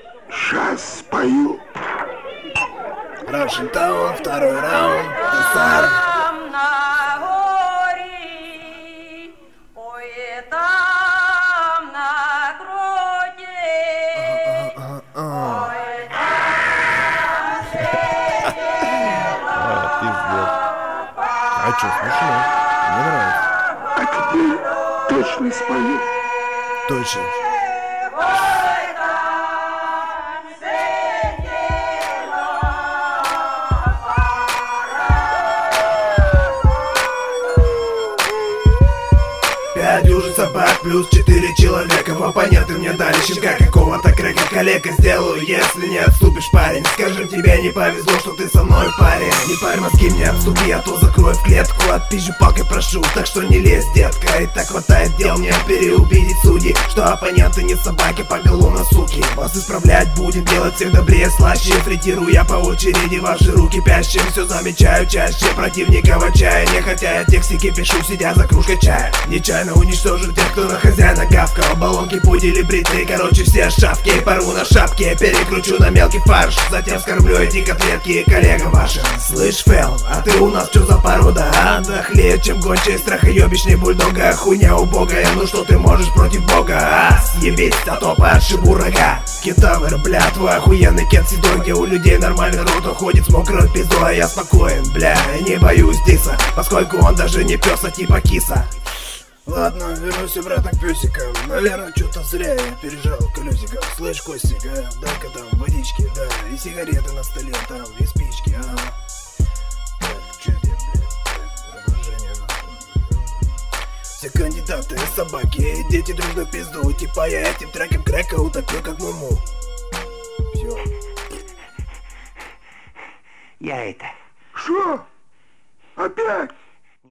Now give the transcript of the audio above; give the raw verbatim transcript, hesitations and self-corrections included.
Сейчас спою. Russian Town, второй раунд, Десар. Там на горе, ой, там на гроте, ой, там сидела. А чё, смешно? Мне нравится. А теперь точно спою. Точно. Пять дюжин собак плюс четыре человека. В оппоненты мне дали щенка какого-то крека. Коллега, сделаю, если не отступишь, парень. Скажем, тебе не повезло, что ты со мной, парень. Не парь мозги, мне отступи, а то закрою в клетку. Отпизжу палкой, прошу, так что не лезь, детка. И так хватает дел мне переубедить судей, что оппоненты не собаки, поголовно суки. Вас исправлять будем, делать всех добрее, слаще. Фритирую я по очереди ваши руки пящие. Все замечаю чаще противника в отчаянии, хотя я текстики пишу, сидя за кружкой чая. Нечаянно уничтожу тех, кто на хозяина гавкал. Баллонки, пудели, бритые, короче все шапки. Порву на шапке, перекручу на мелкий фарш. Затем скормлю эти котлетки коллегам вашим. Слышь, Фэл, а ты у нас чё за порода, а? Дохлее, чем гончая страхоёбищный бульдога. Хуйня убогая, ну что ты можешь против бога, а? Съебись, а то подшибу рога. Кентавр, бля, твой охуенный кент седой, где у людей нормальный рот уходит с мокрой пиздой. А я спокоен, бля, не боюсь диса, поскольку он даже не пёс, а типа киса. Ладно, вернусь обратно к пёсикам. Наверное, что-то зря я пережал колесиком. Слышь, Костик, а, дай-ка там водички, да, и сигареты на столе, там, и спички, ага. Так, чё тебе, блядь, продолжение. Все кандидаты, собаки, дети дружно в пизду. Типа я этим треком крека утопил, как муму. Всё. Я это... Что? Опять?